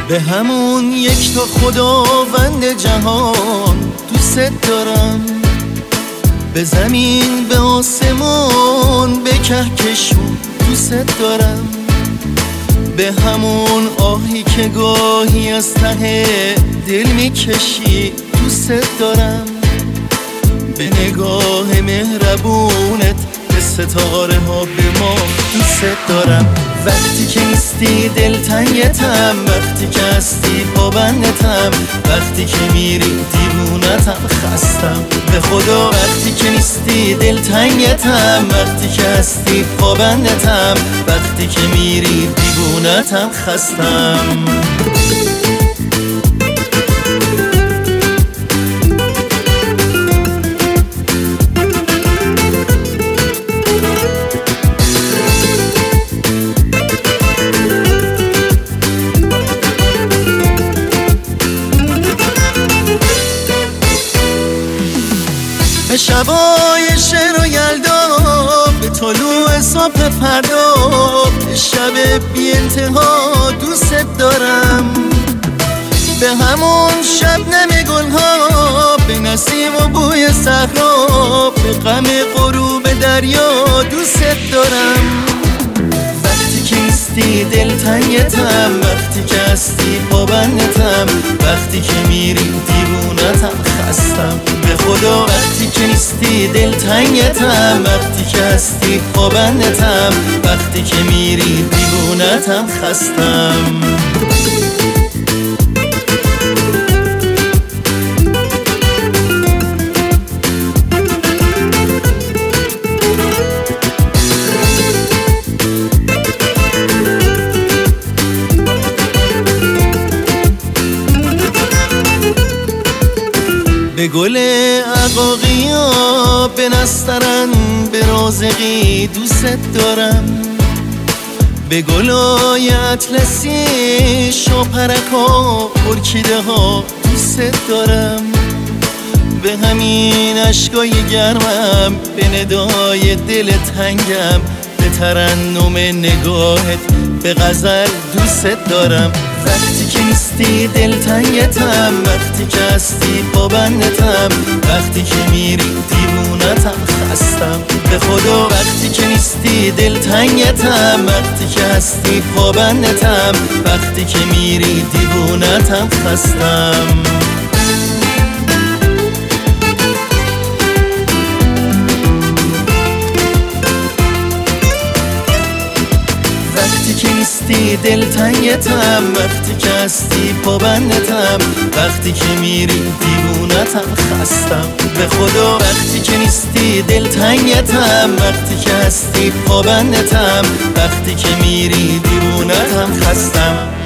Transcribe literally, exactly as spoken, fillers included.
به همون یک تا خداوند جهان دوست دارم، به زمین به آسمون به کهکشون دوست دارم، به همون آهی که گاهی از ته دل میکشی دوست دارم، به نگاه مهربونت به ستاره ها به ما دوست دارم. وقتی که نیستی دلتنگتم، وقتی که هستی پابندتم، وقتی که میری دیوونتم خستم به خدا. وقتی که نیستی دلتنگتم، وقتی که هستی پابندتم، وقتی که میری دیوونتم خستم. به شبای شعر و یلدا، به طلوع صبح فردا، به شب بی انتها دوست دارم، به همون شبنم گلها، به نسیم و بوی صحرا، به غم غروب دریا دوست دارم. وقتی که نیستی دلتنگتم، وقتی که هستی پابندتم، وقتی که میری دیوونتم خستم به خدا. وقتی که نیستی دلتنگتم، وقتی که هستی پابندتم، وقتی که میری دیوونتم خستم. به گل عقاقیا، به نسترن، به رازقی دوست دارم، به گلای اطلسی، شاپرکا، ارکیده ها دوست دارم، به همین اشکای گرمم، به ندای دل تنگم، به ترنم نگاهت، به غزل دوست دارم. وقتی که نیستی دلتنگتم، وقتی که هستی پابندتم، وقتی که میری دیوونتم خستم به خدا. وقتی که نیستی دلتنگتم، وقتی که هستی پابندتم، وقتی که میری دیوونتم خستم. وقتی که نیستی دلتنگتم، وقتی که هستی پابندتم، وقتی که میری دیوونتم خستم به خدا. وقتی که نیستی دلتنگتم، وقتی که هستی پابندتم، وقتی که میری دیوونتم خستم.